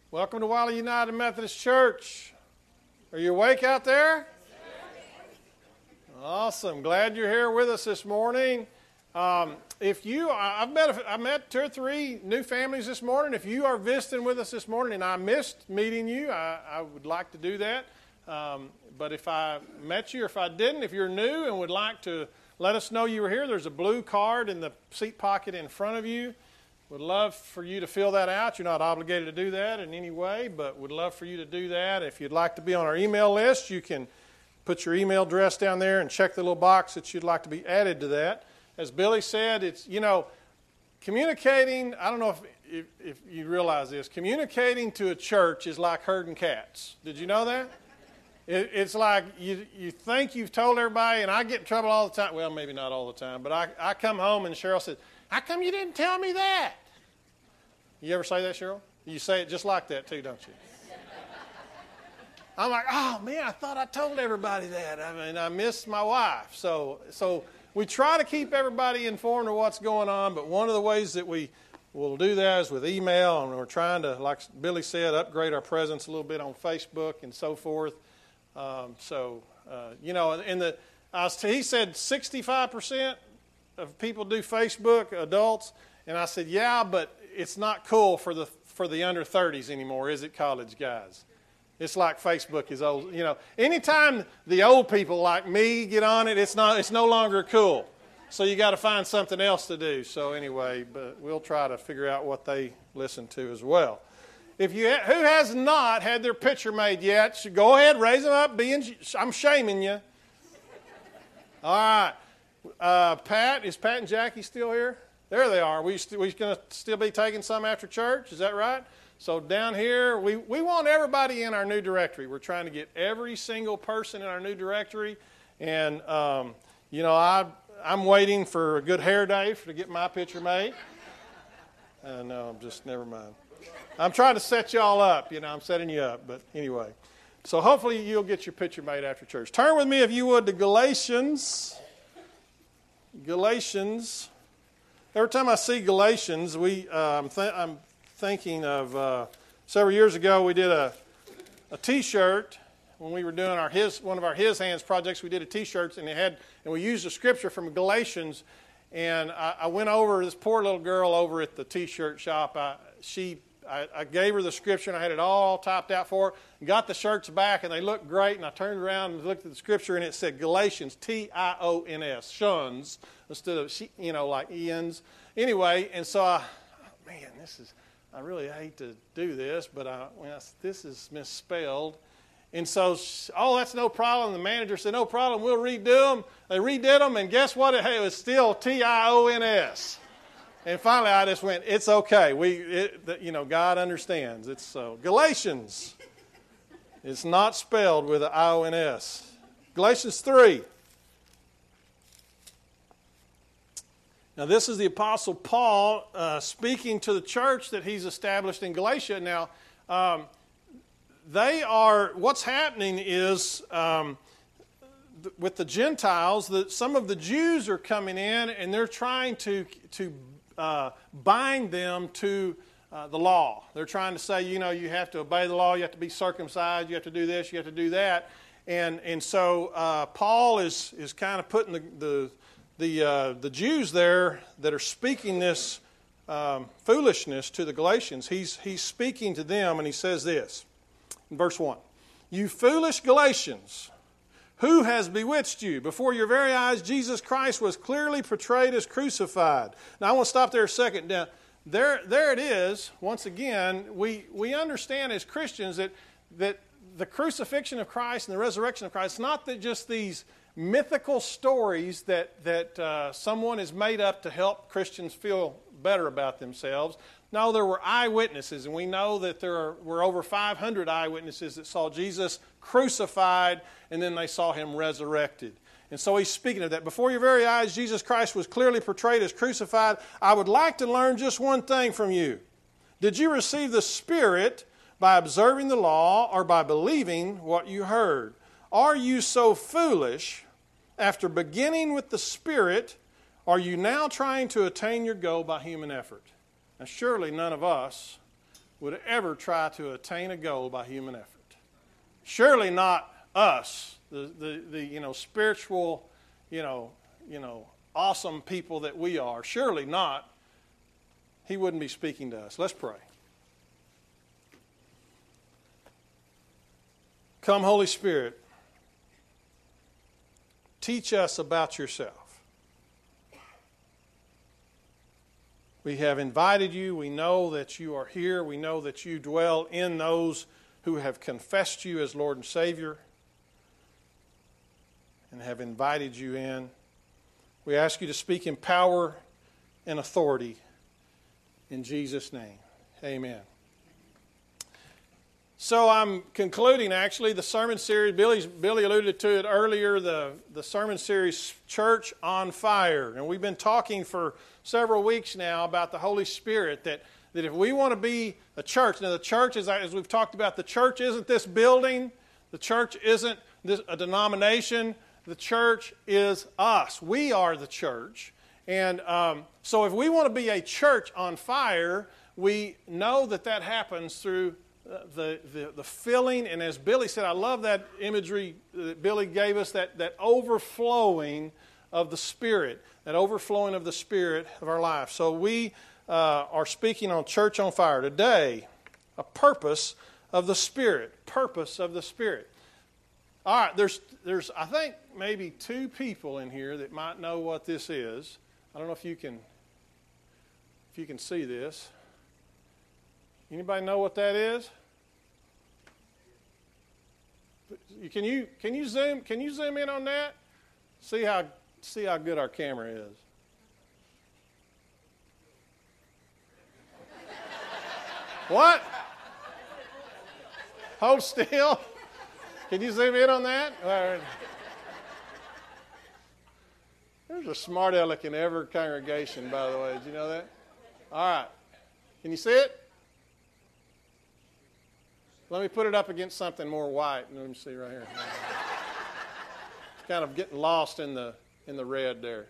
Welcome to Wiley United Methodist Church. Are you awake out there? Awesome. Glad you're here with us this morning. I met 2 or 3 new families this morning. If you are visiting with us this morning and I missed meeting you, I would like to do that. But if I met you or if I didn't, if you're new and would like to let us know you were here, there's a blue card in the seat pocket in front of you. Would love for you to fill that out. You're not obligated to do that in any way, but would love for you to do that. If you'd like to be on our email list, you can put your email address down there and check the little box that you'd like to be added to that. As Billy said, it's, communicating, I don't know if you realize this, communicating to a church is like herding cats. Did you know that? It's like you think you've told everybody, and I get in trouble all the time. Well, maybe not all the time, but I come home and Cheryl says, "How come you didn't tell me that?" You ever say that, Cheryl? You say it just like that too, don't you? I'm like, "Oh man, I thought I told everybody that. I missed my wife." So we try to keep everybody informed of what's going on, but one of the ways that we will do that is with email, and we're trying to, like Billy said, upgrade our presence a little bit on Facebook and so forth. He said 65% of people do Facebook, adults, and I said, yeah, but it's not cool for the under 30s anymore, is it, college guys? It's like Facebook is old. Anytime the old people like me get on it, it's no longer cool. So you got to find something else to do. So anyway, but we'll try to figure out what they listen to as well. Who has not had their picture made yet, should go ahead, raise them up. I'm shaming you. All right. Is Pat and Jackie still here? There they are. We going to still be taking some after church? Is that right? So down here, we want everybody in our new directory. We're trying to get every single person in our new directory. And, I'm waiting for a good hair day to get my picture made. No, never mind. I'm trying to set you all up. I'm setting you up. But anyway, so hopefully you'll get your picture made after church. Turn with me, if you would, to Galatians. Galatians. Every time I see Galatians, I'm thinking of several years ago we did a T-shirt when we were doing one of our His Hands projects. We did a T-shirt and we used a scripture from Galatians. And I went over this poor little girl over at the T-shirt shop. I gave her the scripture, and I had it all typed out for her. Got the shirts back, and they looked great. And I turned around and looked at the scripture, and it said Galatians, T-I-O-N-S, shuns, instead of, like Ian's. Anyway, and so I really hate to do this, but this is misspelled. And so, that's no problem. The manager said, no problem, we'll redo them. They redid them, and guess what? It was still T-I-O-N-S. And finally, I just went, it's okay. God understands. It's so. Galatians. It's not spelled with an I-O-N-S. Galatians 3. Now, this is the Apostle Paul speaking to the church that he's established in Galatia. Now, what's happening is with the Gentiles, that some of the Jews are coming in and they're trying to bind them to the law. They're trying to say, you have to obey the law, you have to be circumcised, you have to do this, you have to do that. And so Paul is kind of putting the Jews there that are speaking this foolishness to the Galatians. He's speaking to them, and he says this in verse 1. You foolish Galatians, who has bewitched you? Before your very eyes, Jesus Christ was clearly portrayed as crucified. Now, I want to stop there a second. Now, there it is. Once again, we understand as Christians that the crucifixion of Christ and the resurrection of Christ, not that just these mythical stories that someone has made up to help Christians feel better about themselves. No, there were eyewitnesses, and we know that there were over 500 eyewitnesses that saw Jesus crucified, and then they saw him resurrected. And so he's speaking of that. Before your very eyes, Jesus Christ was clearly portrayed as crucified. I would like to learn just one thing from you. Did you receive the Spirit by observing the law or by believing what you heard? Are you so foolish? After beginning with the Spirit, are you now trying to attain your goal by human effort? Now, surely none of us would ever try to attain a goal by human effort. Surely not us, the spiritual, awesome people that we are. Surely not. He wouldn't be speaking to us. Let's pray. Come, Holy Spirit, teach us about yourself. We have invited you. We know that you are here. We know that you dwell in those who have confessed you as Lord and Savior and have invited you in. We ask you to speak in power and authority in Jesus' name. Amen. So I'm concluding, actually, the sermon series. Billy alluded to it earlier, the sermon series, Church on Fire. And we've been talking for several weeks now about the Holy Spirit, that if we want to be a church, now the church, as we've talked about, the church isn't this building, the church isn't a denomination, the church is us. We are the church. And so if we want to be a church on fire, we know that happens through the filling, and as Billy said, I love that imagery that Billy gave us, that overflowing of the Spirit, that overflowing of the Spirit of our life. So we are speaking on Church on Fire today, a purpose of the Spirit. Purpose of the Spirit. All right, there's I think maybe 2 people in here that might know what this is. I don't know if you can see this. Anybody know what that is? Can you zoom in on that? See how good our camera is. What? Hold still. Can you zoom in on that? There's a smart aleck in every congregation, by the way. Did you know that? All right. Can you see it? Let me put it up against something more white. Let me see right here. It's kind of getting lost in the red there.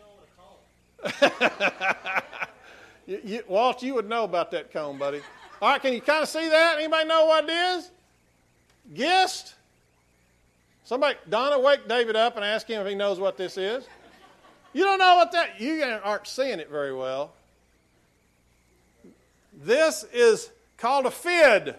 Walt, you would know about that cone, buddy. All right, can you kind of see that? Anybody know what it is? Gist? Somebody, Donna, wake David up and ask him if he knows what this is. You don't know what that, you aren't seeing it very well. This is called a FID.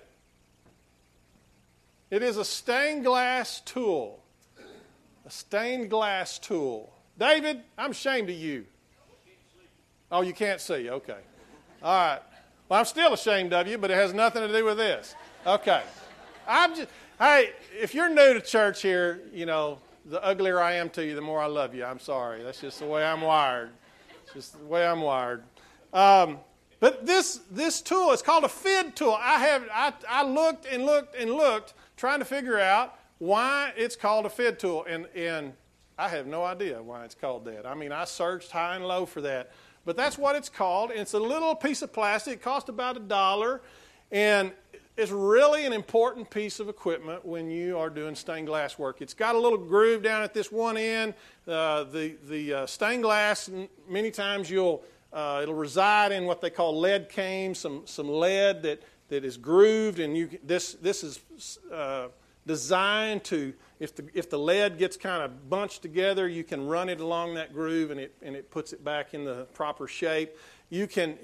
It is a stained glass tool. A stained glass tool. David, I'm ashamed of you. Oh, you can't see. Okay. All right. Well, I'm still ashamed of you, but it has nothing to do with this. Okay. Hey, if you're new to church here, the uglier I am to you, the more I love you. I'm sorry. That's just the way I'm wired. It's just the way I'm wired. But this tool, it's called a FID tool. I looked and looked and looked, trying to figure out why it's called a FID tool, and I have no idea why it's called that. I mean, I searched high and low for that, but that's what it's called. It's a little piece of plastic. It costs about $1, and it's really an important piece of equipment when you are doing stained glass work. It's got a little groove down at this one end. The stained glass, many times it'll reside in what they call lead cane, some lead that is grooved, and this is designed to, if the lead gets kind of bunched together, you can run it along that groove, and it puts it back in the proper shape. You can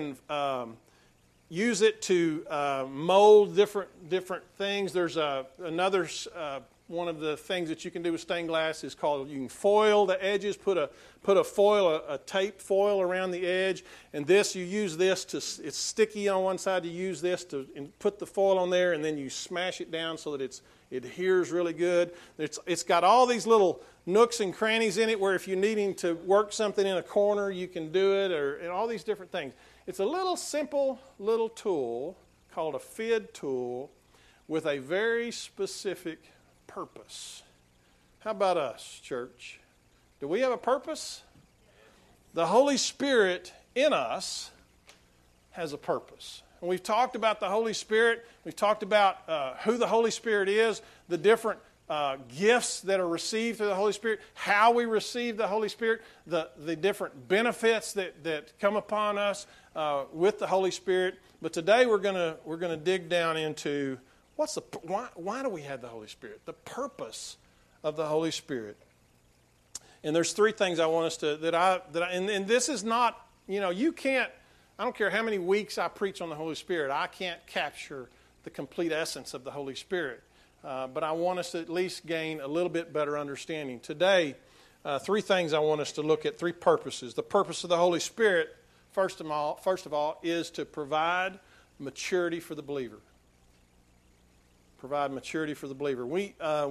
use it to mold different things. There's another one of the things that you can do with stained glass is called, you can foil the edges, put a foil, a tape foil around the edge, and you use this it's sticky on one side, you use this to put the foil on there, and then you smash it down so that it adheres really good. It's got all these little nooks and crannies in it where if you're needing to work something in a corner, you can do it, and all these different things. It's a little simple little tool called a FID tool with a very specific purpose. How about us, church? Do we have a purpose? The Holy Spirit in us has a purpose. And we've talked about the Holy Spirit. We've talked about who the Holy Spirit is, the different gifts that are received through the Holy Spirit, how we receive the Holy Spirit, the different benefits that come upon us. with the Holy Spirit. But today we're gonna dig down into why do we have the Holy Spirit? The purpose of the Holy Spirit. And there's three things I want us to and this is not, you can't. I don't care how many weeks I preach on the Holy Spirit. I can't capture the complete essence of the Holy Spirit. But I want us to at least gain a little bit better understanding. Today, three things I want us to look at, three purposes. The purpose of the Holy Spirit, first of all, is to provide maturity for the believer. Provide maturity for the believer. We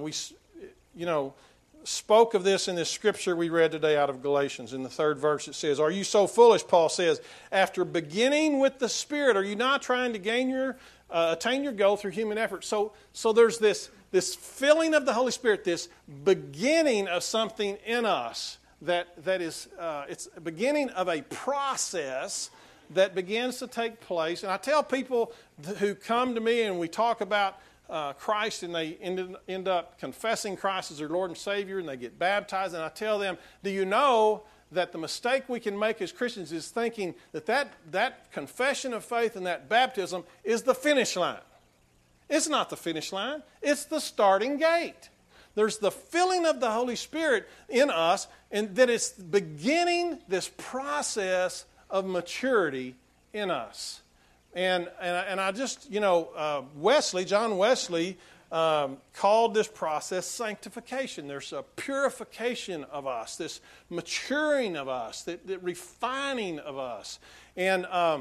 spoke of this in this scripture we read today out of Galatians. In the 3rd verse it says, "Are you so foolish," Paul says, "after beginning with the Spirit, are you not trying to attain your goal through human effort?" So there's this filling of the Holy Spirit, this beginning of something in us that is it's a beginning of a process that begins to take place. And I tell people who come to me and we talk about Christ, and they end up confessing Christ as their Lord and Savior, and they get baptized, and I tell them, do you know that the mistake we can make as Christians is thinking that confession of faith and that baptism is the finish line? It's not the finish line. It's the starting gate. There's the filling of the Holy Spirit in us, and that it's beginning this process of maturity in us. And I just, John Wesley called this process sanctification. There's a purification of us, this maturing of us, the refining of us. And I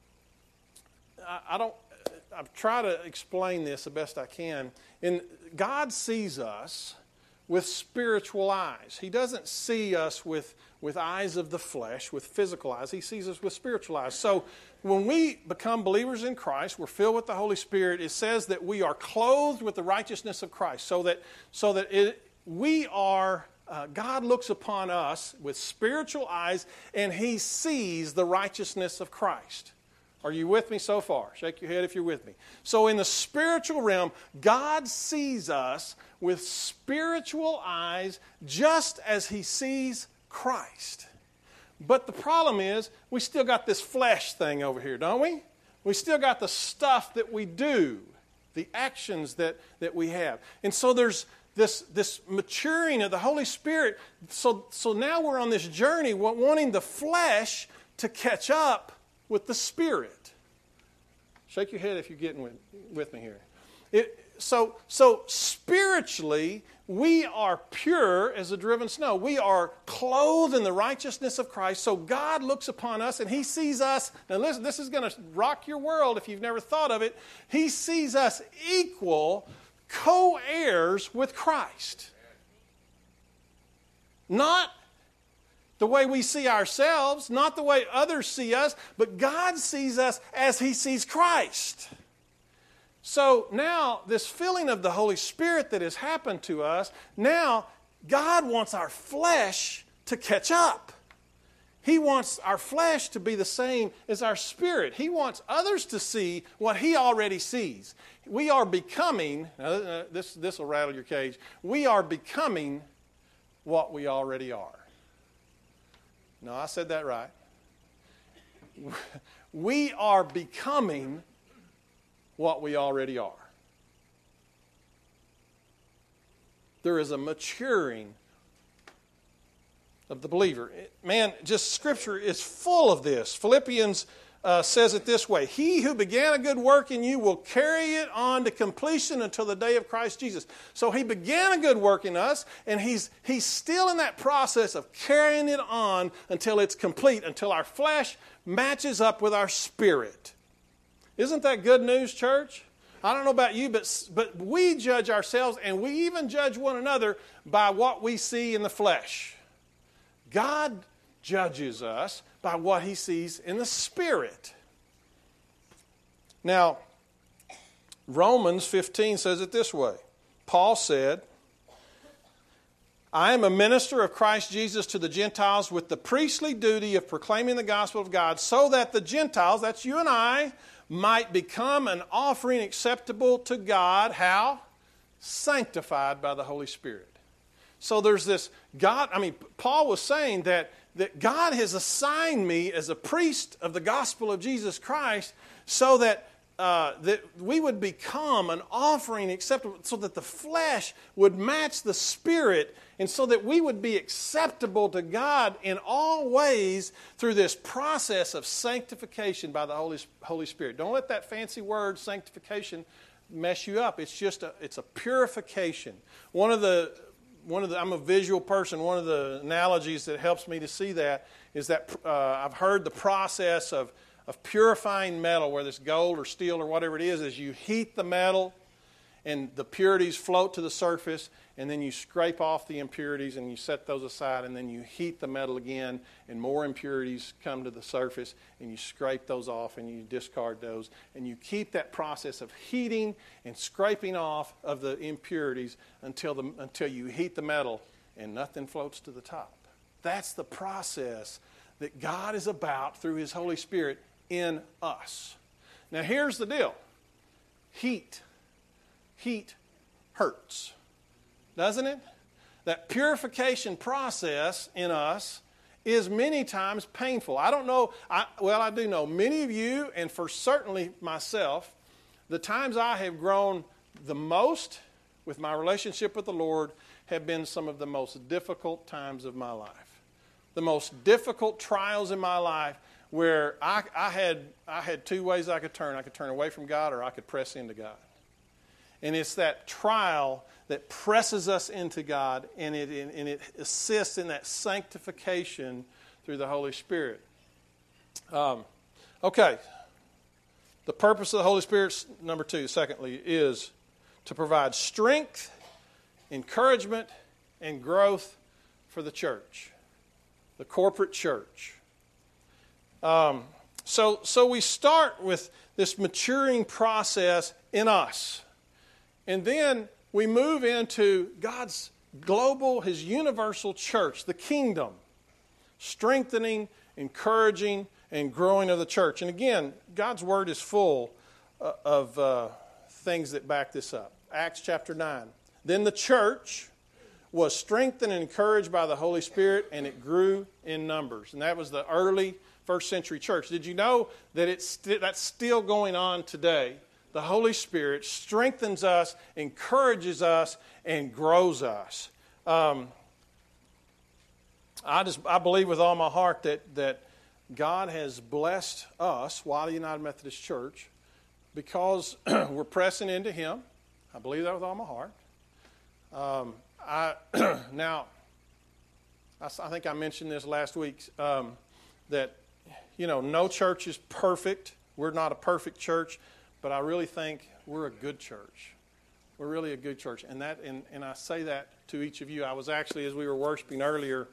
try to explain this the best I can. And God sees us with spiritual eyes. He doesn't see us with eyes of the flesh, with physical eyes. He sees us with spiritual eyes. So when we become believers in Christ, we're filled with the Holy Spirit. It says that we are clothed with the righteousness of Christ, so that we are. God looks upon us with spiritual eyes, and He sees the righteousness of Christ. Are you with me so far? Shake your head if you're with me. So in the spiritual realm, God sees us with spiritual eyes, just as He sees Christ. But the problem is, we still got this flesh thing over here, don't we? We still got the stuff that we do, the actions that we have. And so there's this maturing of the Holy Spirit. So now we're on this journey wanting the flesh to catch up with the Spirit. Shake your head if you're getting with me here. So spiritually, we are pure as a driven snow. We are clothed in the righteousness of Christ. So God looks upon us and He sees us. Now listen, this is going to rock your world if you've never thought of it. He sees us equal co-heirs with Christ. Not the way we see ourselves, not the way others see us, but God sees us as He sees Christ. So now, this filling of the Holy Spirit that has happened to us, now God wants our flesh to catch up. He wants our flesh to be the same as our spirit. He wants others to see what He already sees. We are becoming, this will rattle your cage, we are becoming what we already are. No, I said that right. We are becoming what we already are. There is a maturing of the believer. Man, just Scripture is full of this. Philippians says it this way: He who began a good work in you will carry it on to completion until the day of Christ Jesus. So He began a good work in us, and He's still in that process of carrying it on until it's complete, until our flesh matches up with our spirit. Isn't that good news, church? I don't know about you, but we judge ourselves, and we even judge one another by what we see in the flesh. God judges us by what He sees in the Spirit. Now, Romans 15 says it this way. Paul said, I am a minister of Christ Jesus to the Gentiles with the priestly duty of proclaiming the gospel of God, so that the Gentiles, that's you and I, might become an offering acceptable to God. How? Sanctified by the Holy Spirit. So there's this Paul was saying that that God has assigned me as a priest of the gospel of Jesus Christ so that that we would become an offering acceptable, so that the flesh would match the Spirit, and so that we would be acceptable to God in all ways through this process of sanctification by the Holy Spirit. Don't let that fancy word sanctification mess you up. It's just it's a purification. I'm a visual person. One of the analogies that helps me to see that is that I've heard the process of purifying metal, whether it's gold or steel or whatever it is you heat the metal and the purities float to the surface, and then you scrape off the impurities and you set those aside, and then you heat the metal again and more impurities come to the surface and you scrape those off and you discard those, and you keep that process of heating and scraping off of the impurities until you heat the metal and nothing floats to the top. That's the process that God is about through His Holy Spirit in us. Now here's the deal. Heat hurts, doesn't it? That purification process in us is many times painful. I don't know, I do know many of you, and for certainly myself, the times I have grown the most with my relationship with the Lord have been some of the most difficult times of my life. The most difficult trials in my life, where I had two ways I could turn. I could turn away from God, or I could press into God. And it's that trial that presses us into God, and it assists in that sanctification through the Holy Spirit. Okay. The purpose of the Holy Spirit, number 2, secondly, is to provide strength, encouragement, and growth for the church, the corporate church. So we start with this maturing process in us. And then we move into God's global, His universal church, the kingdom, strengthening, encouraging, and growing of the church. And again, God's Word is full of things that back this up. Acts chapter 9. Then the church was strengthened and encouraged by the Holy Spirit, and it grew in numbers. And that was the early first century church. Did you know that that's still going on today? The Holy Spirit strengthens us, encourages us, and grows us. I believe with all my heart that God has blessed us, Wiley United Methodist Church, because we're pressing into Him. I believe that with all my heart. I think I mentioned this last week, that no church is perfect. We're not a perfect church, but I really think we're a good church. We're really a good church, and I say that to each of you. I was actually, as we were worshiping earlier,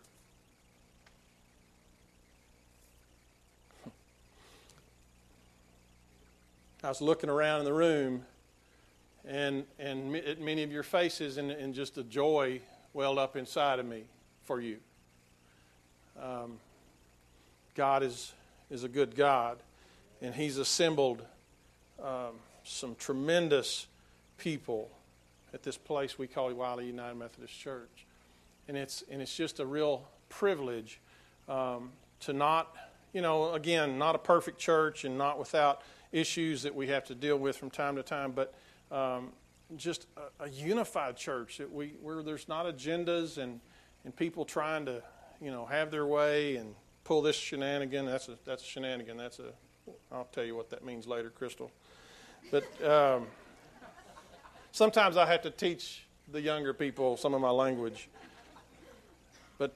I was looking around in the room, and at many of your faces, and just a joy welled up inside of me for you. God is a good God, and He's assembled some tremendous people at this place we call Wiley United Methodist Church, and it's just a real privilege to not, again, not a perfect church and not without issues that we have to deal with from time to time, but just a unified church that where there's not agendas and people trying to have their way and pull this shenanigan. That's a shenanigan. I'll tell you what that means later, Crystal. But sometimes I have to teach the younger people some of my language. But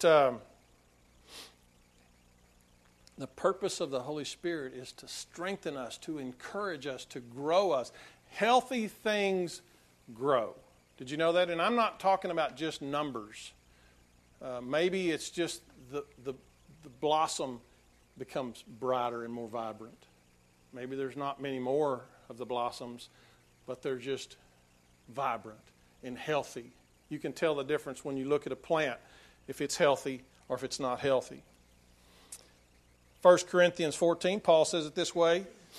the purpose of the Holy Spirit is to strengthen us, to encourage us, to grow us. Healthy things grow. Did you know that? And I'm not talking about just numbers. Maybe it's just the blossom becomes brighter and more vibrant. Maybe there's not many more of the blossoms, but they're just vibrant and healthy. You can tell the difference when you look at a plant, if it's healthy or if it's not healthy. 1 Corinthians 14, Paul says it this way.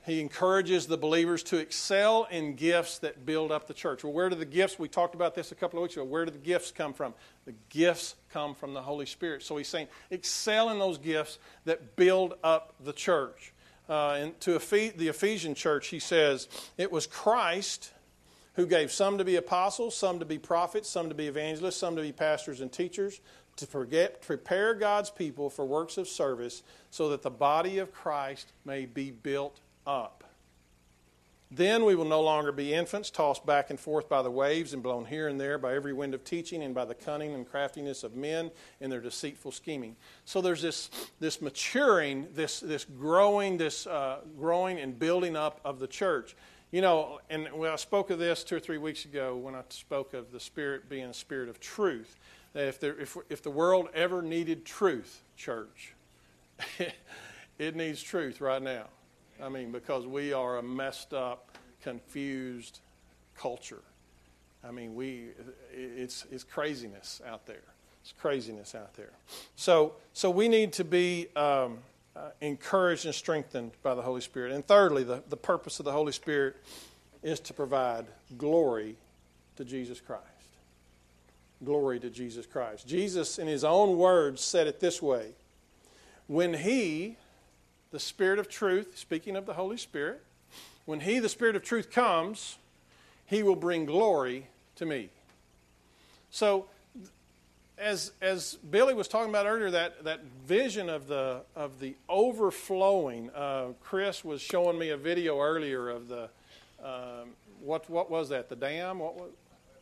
he encourages the believers to excel in gifts that build up the church. Well, where do the gifts, we talked about this a couple of weeks ago, where do the gifts come from? The gifts come from the Holy Spirit. So he's saying, excel in those gifts that build up the church. And to the Ephesian church, he says, it was Christ who gave some to be apostles, some to be prophets, some to be evangelists, some to be pastors and teachers, to prepare God's people for works of service so that the body of Christ may be built up. Then we will no longer be infants, tossed back and forth by the waves and blown here and there by every wind of teaching and by the cunning and craftiness of men in their deceitful scheming. So there's this maturing, this growing and building up of the church. You know, and I spoke of this 2 or 3 weeks ago when I spoke of the Spirit being a spirit of truth. If the world ever needed truth, church, it needs truth right now. I mean, because we are a messed up, confused culture. I mean, it's craziness out there. It's craziness out there. So we need to be encouraged and strengthened by the Holy Spirit. And thirdly, the purpose of the Holy Spirit is to provide glory to Jesus Christ. Glory to Jesus Christ. Jesus, in his own words, said it this way. When he, the Spirit of truth, speaking of the Holy Spirit, when he, the Spirit of truth, comes, he will bring glory to me. So, as Billy was talking about earlier, that vision of the overflowing. Chris was showing me a video earlier of the what was that? The dam? What was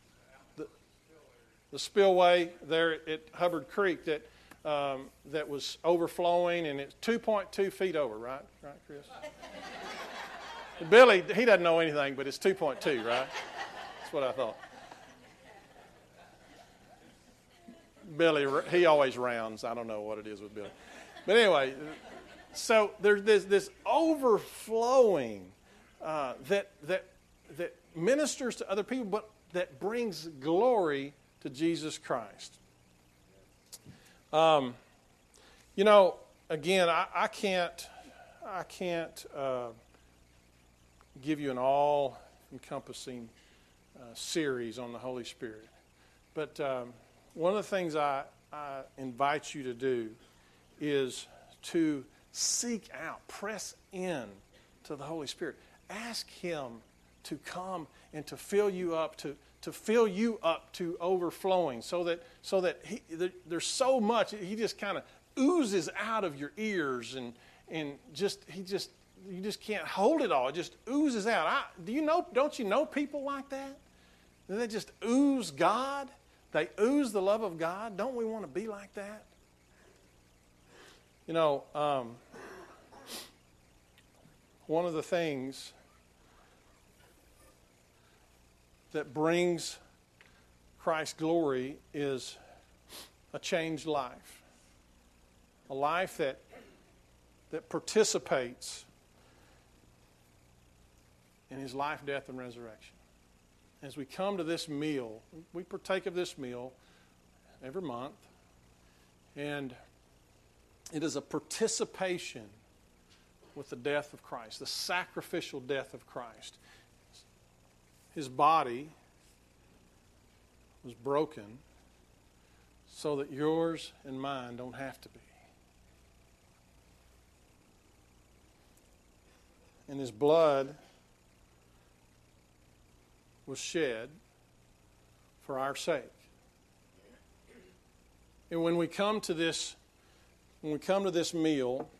the spillway there at Hubbard Creek that was overflowing, and it's 2.2 feet over, right, Chris? Billy, he doesn't know anything, but it's 2.2, right? That's what I thought. Billy, he always rounds. I don't know what it is with Billy. But anyway, so there's this overflowing that ministers to other people, but that brings glory to Jesus Christ. You know, again, I can't give you an all-encompassing series on the Holy Spirit, but one of the things I invite you to do is to seek out, press in to the Holy Spirit. Ask Him to come and to fill you up, to fill you up to overflowing, so that there's so much, He just kind of oozes out of your ears, and you just can't hold it all. It just oozes out. Don't you know people like that? They just ooze God. They ooze the love of God. Don't we want to be like that? You know, one of the things that brings Christ's glory is a changed life. A life that participates in His life, death, and resurrection. As we come to this meal, we partake of this meal every month, and it is a participation with the death of Christ, the sacrificial death of Christ. His body was broken so that yours and mine don't have to be. And His blood was shed for our sake. And when we come to this meal,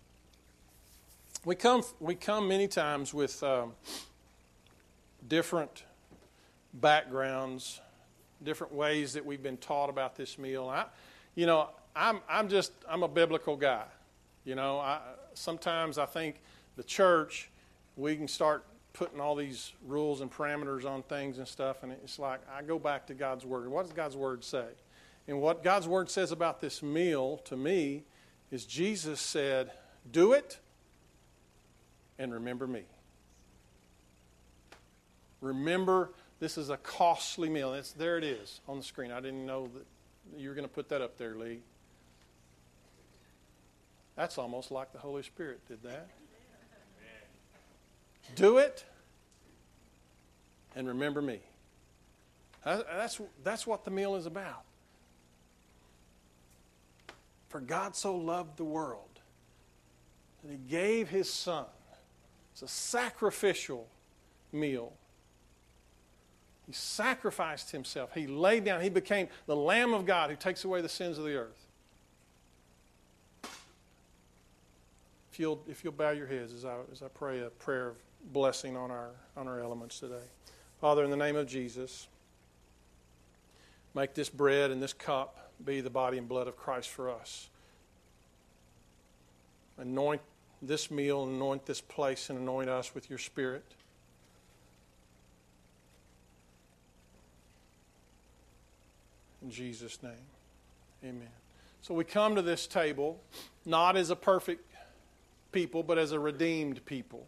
we come many times with different backgrounds, different ways that we've been taught about this meal. I'm a biblical guy. You know, sometimes I think the church, we can start putting all these rules and parameters on things and stuff, and it's like I go back to God's Word. What does God's Word say? And what God's Word says about this meal to me is Jesus said, do it and remember me. Remember, this is a costly meal. There it is on the screen. I didn't know that you were going to put that up there, Lee. That's almost like the Holy Spirit did that. Do it and remember me. That's what the meal is about. For God so loved the world that He gave His Son. It's a sacrificial meal. He sacrificed Himself. He laid down. He became the Lamb of God who takes away the sins of the earth. If you'll bow your heads as I pray a prayer of blessing on our elements today. Father, in the name of Jesus, make this bread and this cup be the body and blood of Christ for us. Anoint this meal, anoint this place, and anoint us with your Spirit. In Jesus' name, amen. So we come to this table not as a perfect people, but as a redeemed people.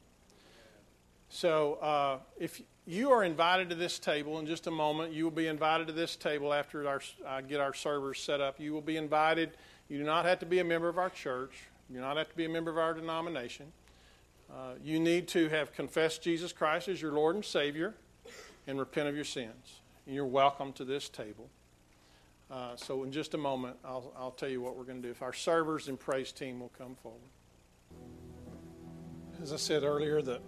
So if you are invited to this table, in just a moment, you will be invited to this table after I get our servers set up. You will be invited. You do not have to be a member of our church. You do not have to be a member of our denomination. You need to have confessed Jesus Christ as your Lord and Savior and repent of your sins. And you're welcome to this table. So in just a moment, I'll tell you what we're going to do. If our servers and praise team will come forward. As I said earlier, that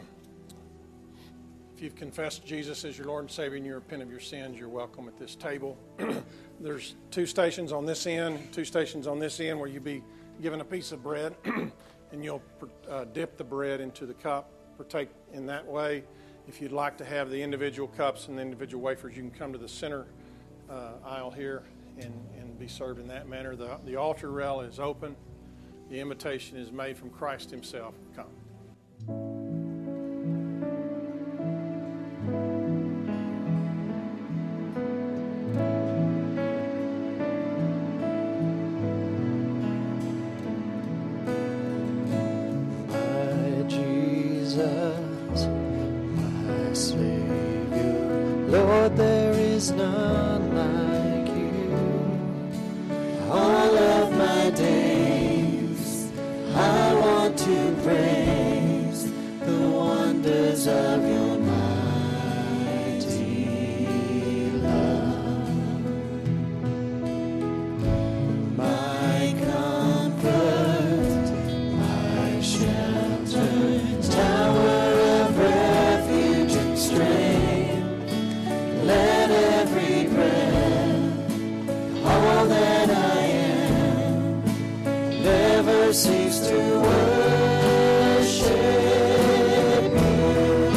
if you've confessed Jesus as your Lord and Savior and you repent of your sins, you're welcome at this table. There's 2 stations on this end, 2 stations on this end where you'll be given a piece of bread and you'll dip the bread into the cup, partake in that way. If you'd like to have the individual cups and the individual wafers, you can come to the center aisle here and be served in that manner. The altar rail is open. The invitation is made from Christ Himself. Come. My Jesus, my Savior, Lord, there is none like you. All of my days I want to praise the wonders of your mighty love. My comfort, my shelter, tower of refuge and strength. Let every breath, all that I am, never cease to worship you.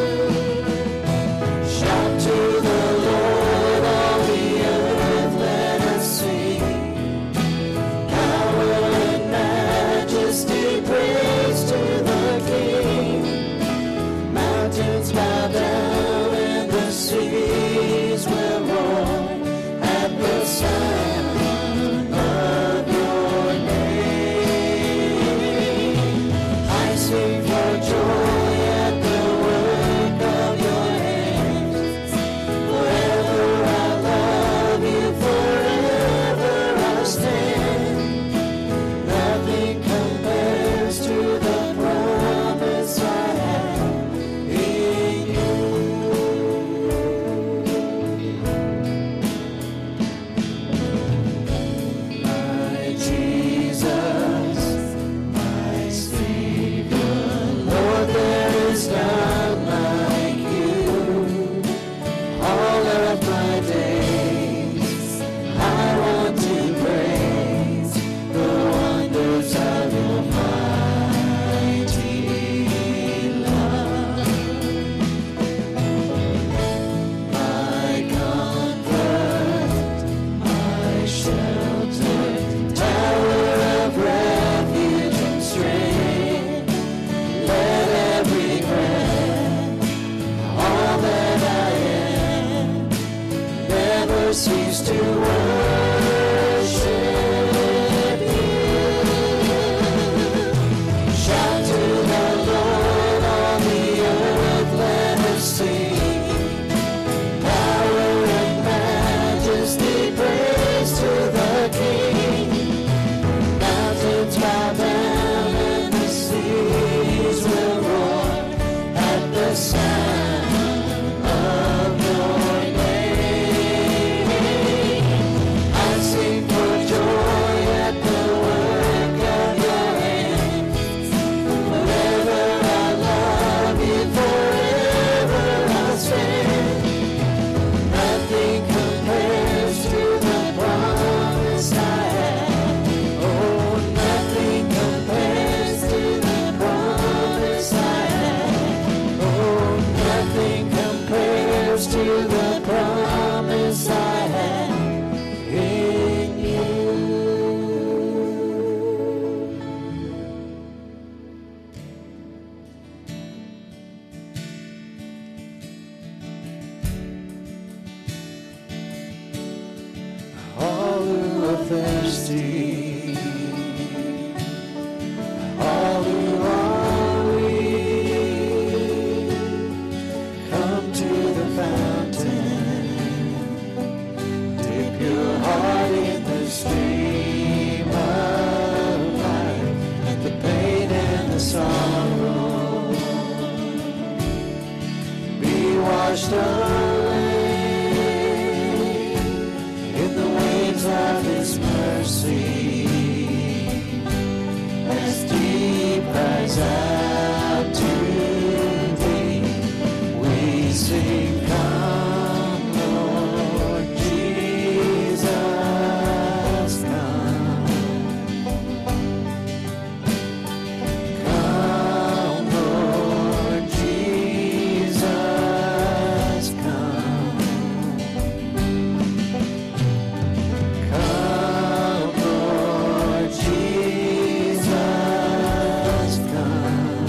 Shout to the Lord, all the earth, let us sing. Power and majesty, praise to the King. Mountains bow down and the seas will roar at the sound of your name. I sing for joy at the work of your hands. Forever I love you, forever I stand. Nothing compares to the promise I have in you. My Jesus, my Savior, Lord, there is none like you. All of my days I want to praise the wonders of your mighty love. My comfort, my shelter, tower of refuge and strength. Let every breath, all that I am, never cease to worship you. Shout to the Lord, all the earth, let us sing. Power and majesty, praise to the King. Mountains bow down and the seas will roar to the promise I have in you. All who are thirsty, all who are weak, come to the fountain. Dip your heart in the stream of life. Let the pain and the sorrow be washed away in the waves of His mercy. As deep cries out to Thee, we sing, come, Lord Jesus, come. Come, Lord Jesus, come. Come, Lord Jesus, come.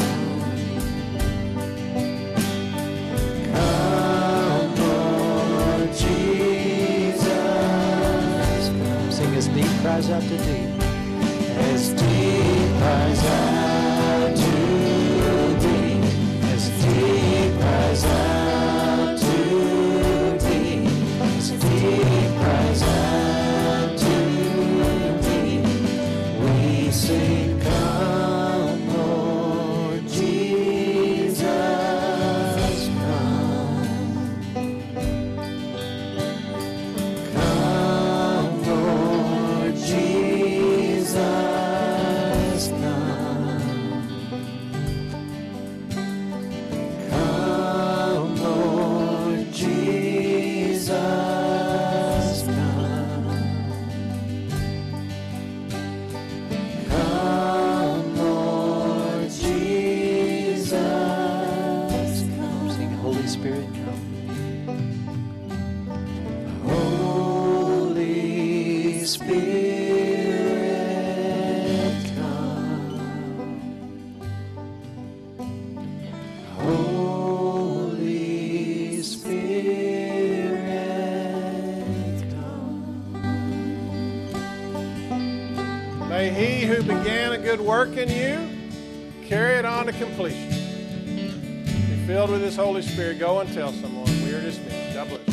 Come, Lord Jesus, come. Sing as deep cries out to Thee. As deep cries out to Thee. As deep cries out to Thee. As deep cries out to Thee. We sing, come, Lord Jesus, come. Come, Lord Jesus, come. Come, Lord Jesus, come. Come, Lord Jesus, come. Sing, Holy Spirit, come. Holy Spirit, come. Holy Spirit, come. May He who began a good work in you carry it on to completion. Be filled with His Holy Spirit. Go and tell someone. We are dismissed. God bless you.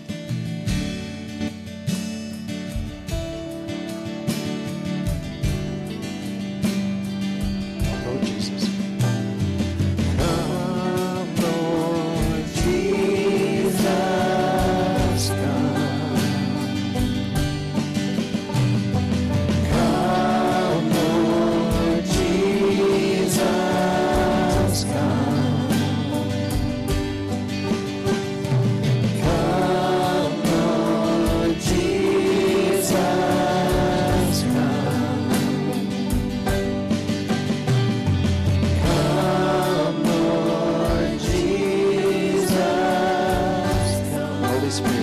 Oh, Jesus. Come, Lord Jesus, come. Come, Lord Jesus, come. Come, Lord Jesus, come. Come, Lord Jesus, come. Holy Spirit.